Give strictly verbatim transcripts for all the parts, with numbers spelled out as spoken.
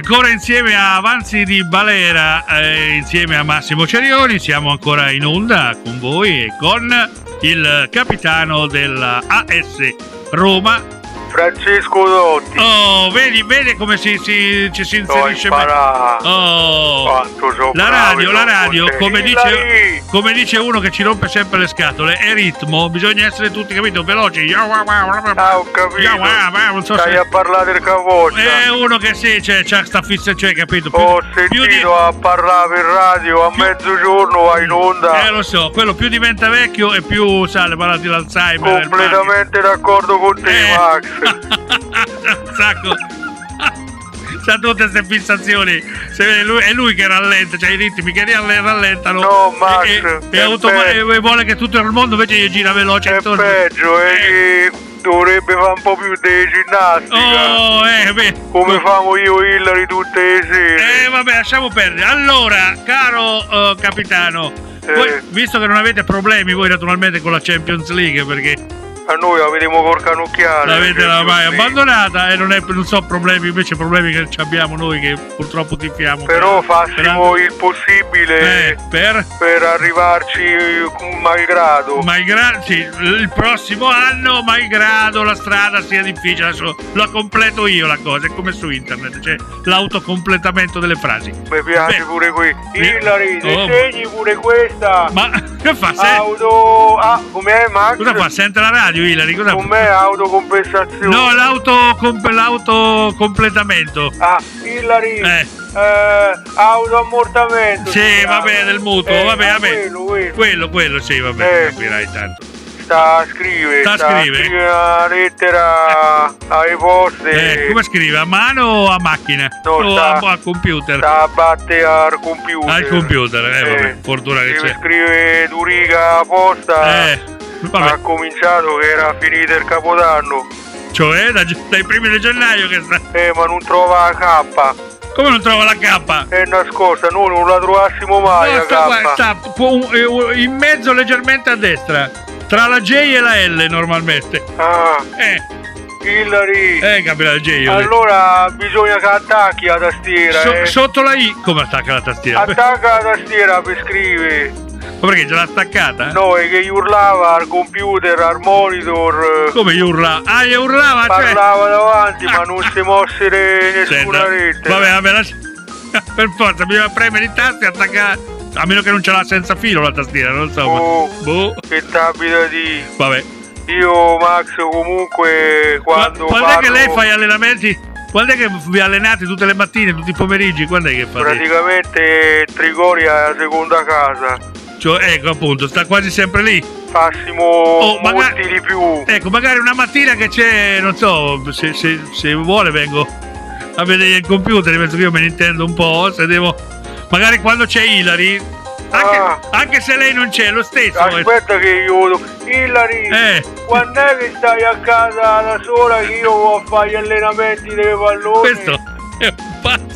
Ancora insieme a Avanzi di Balera, eh, insieme a Massimo Cerioni, siamo ancora in onda con voi e con il capitano della A S Roma, Francesco Dotti. Oh, vedi, vedi come si, si, ci si inserisce meglio. Oh, la radio, la radio, come dice, come dice uno che ci rompe sempre le scatole, è ritmo, bisogna essere tutti, capito, veloci. Ah, ho capito. Non so Stai se... a parlare del Cavoccia. È uno che sì, c'è, c'ha sta fissa, cioè, capito? Più, ho più sentito di... a parlare per radio, a più... mezzogiorno vai in onda. Eh, lo so, quello più diventa vecchio e più sale, parla di l'Alzheimer. Completamente d'accordo con te, eh. Max. Un sacco. C'ha tutte queste fissazioni. Se lui, è lui che rallenta, cioè i ritmi che rallentano. No, Max, e, e, e, automa- e vuole che tutto il mondo invece gli gira veloce è intorno. peggio, è che dovrebbe fare un po' più di ginnastica. Oh, eh, beh. Come famo io e Hillary tutte le sere. Eh, vabbè, lasciamo perdere. Allora, caro uh, capitano, eh. voi, visto che non avete problemi voi naturalmente con la Champions League, perché a noi la vediamo col canocchiale. L'avete mai abbandonata e non è, non so, problemi, invece problemi che abbiamo noi che purtroppo tifiamo. Però per, fassimo per il possibile eh, per? per arrivarci malgrado. Malgrado, sì, il prossimo anno, malgrado la strada sia difficile. Adesso la completo io la cosa, è come su internet, c'è l'autocompletamento delle frasi. Mi piace Beh, pure qui. Hillary, oh, segni pure questa. Ma che fa? Auto. Ah, com'è, Max? Cosa fa? Sente la radio? Hillary, cosa con me autocompensazione. No, l'auto comp- l'autocompletamento. Ah, Hillary. Eh. Eh, autoammortamento. Sì, vabbè, del mutuo, eh, vabbè, ah, vabbè. Quello, quello. quello, quello, sì, vabbè, eh. capirai tanto. Sta a scrivere, sta, sta a scrivere una lettera alle poste. Eh, come scrive? A mano o a macchina? No, o sta, a, a computer? Sta a battere al computer. Al computer, eh, vabbè, eh, fortuna che c'è. Scrive Duriga apposta. Eh, vabbè. Ha cominciato che era finito il Capodanno. Cioè, da, dai primi di gennaio che sta. Eh, ma non trova la K. Come non trova la K? È nascosta, noi non la trovassimo mai. No, la sta, K. Guarda, sta in mezzo leggermente a destra, tra la J e la L normalmente. Ah. Eh. Hillary. Eh, capirà il J. Allora bisogna che attacchi la tastiera. So, eh. Sotto la I, come attacca la tastiera? Attacca la tastiera per scrivere. Ma perché ce l'ha staccata? No, è che urlava al computer, al monitor. Come gli urlava? Ah, gli urlava? Parlava cioè... davanti, ma non si mosse nessuna Senta. rete. Vabbè, vabbè, lascia... per forza, bisogna premere i tasti e attaccare. A meno che non ce l'ha senza filo la tastiera, non so. Oh, ma... boh. Che t'abita di. Vabbè. Io, Max, comunque, quando. Quando parlo... è che lei fa gli allenamenti? Quando è che vi allenate tutte le mattine, tutti i pomeriggi? Quando è che fate? Praticamente Trigoria è la seconda casa. Cioè, ecco appunto, sta quasi sempre lì. Fassimo oh, molti magari, di più. Ecco, magari una mattina che c'è, non so, se, se, se vuole vengo a vedere il computer, penso che io me ne intendo un po', se devo... Magari quando c'è Hillary, anche, ah. anche se lei non c'è, lo stesso. Aspetta che io... Hillary, eh. quando è che stai a casa da sola che io vado a fare gli allenamenti dei palloni? Questo è un pazzo.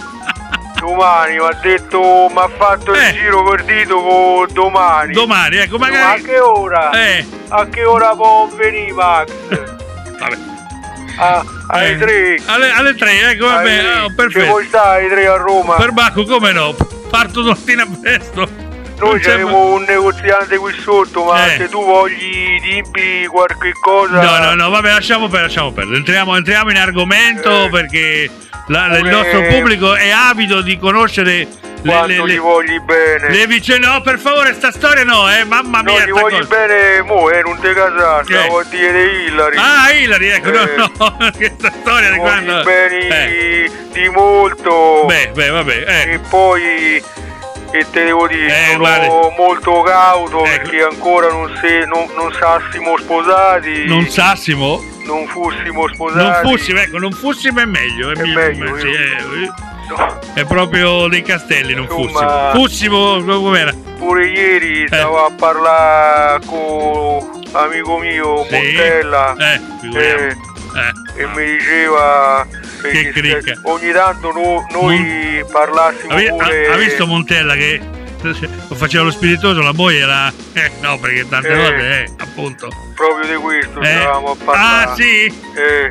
Domani mi ha detto, mi ha fatto eh. il giro per dito con domani. Domani, ecco, magari. Ma a che ora? Eh. A che ora può venire Max? Vabbè. Ah, alle eh. tre. Alle, alle tre, ecco, vabbè, oh, perfetto. Che vuoi stare alle tre a Roma? Per Bacco, come no? Parto domattina presto. Noi abbiamo un negoziante qui sotto, ma eh. se tu vogli dirmi qualche cosa... No, no, no, vabbè, lasciamo perdere, lasciamo perdere. Entriamo, entriamo in argomento eh. perché la, il nostro pubblico è avido di conoscere le, le, le, gli vogli bene. Le vicende, no, per favore, sta storia no, eh, mamma mia. No, gli vogli cosa. bene, mo, eh, non te casare, stavo a dire Hillary. Ah, Hillary, ecco, eh. no, no, questa storia di quando... bene eh. di molto. Beh, beh, vabbè, eh. E poi... che te devo dire, eh, sono vale. molto cauto ecco. perché ancora non, se, non, non sassimo sposati. Non sassimo? Non fussimo sposati. Non fussimo, ecco, non fussimo è meglio. È, è meglio, meglio. Sì, è, no. è proprio dei castelli, non Insomma, fussimo. Fussimo, com'era? Pure ieri eh. stavo a parlare con amico mio, sì. Montella. Eh, eh, eh. E mi diceva... Che cricca. Ogni tanto no, noi Mon... parlassimo ha, pure... Ha, ha visto Montella che lo faceva lo spiritoso, la moglie era... Eh, no, perché tante eh, volte, eh, appunto. Proprio di questo eh. stavamo a parlare. Ah, sì? Eh.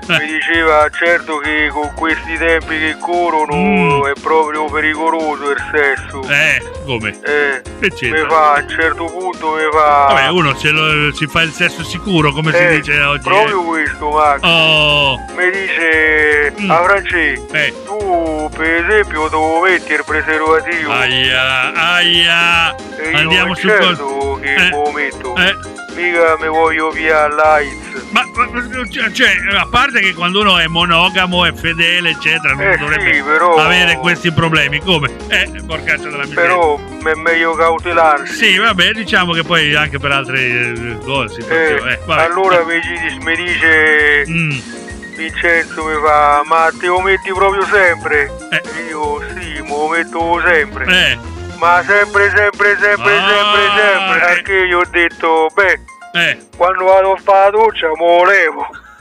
mi diceva certo che con questi tempi che corrono mm. è proprio pericoloso il sesso. Eh, come? Eh, mi fa a un certo punto mi fa. Vabbè, uno ce lo, si fa il sesso sicuro, come eh, si dice oggi. Proprio eh. questo, Max. Oh. Mi dice mm. a Francesco, eh. tu per esempio devo mettere il preservativo. Aia, aia. E io andiamo sul certo col... che eh. lo metto. Eh. Mica mi voglio via l'AIDS. Ma, cioè, a parte che quando uno è monogamo, è fedele, eccetera, non eh dovrebbe sì, però... avere questi problemi. Come? Eh, porcaccia della miseria. Però è meglio cautelarsi. Sì, vabbè, diciamo che poi anche per altre eh, cose. Eh, eh, allora mi dice, mi dice mm. Vincenzo mi fa, ma te lo metti proprio sempre? Eh. Io sì, me lo metto sempre. Eh. Ma sempre, sempre, sempre, ah, sempre, sempre. Eh. Anche io ho detto, beh, eh. quando vado a fare la doccia me lo levo.